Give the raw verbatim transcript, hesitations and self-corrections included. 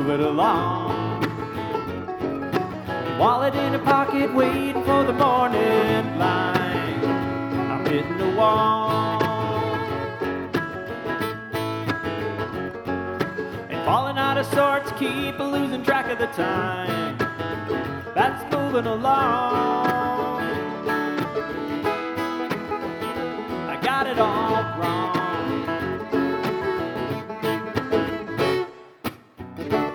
moving along. Wallet in a pocket, waiting for the morning light. I'm hitting the wall and falling out of sorts, keep losing track of the time that's moving along. I got it all wrong.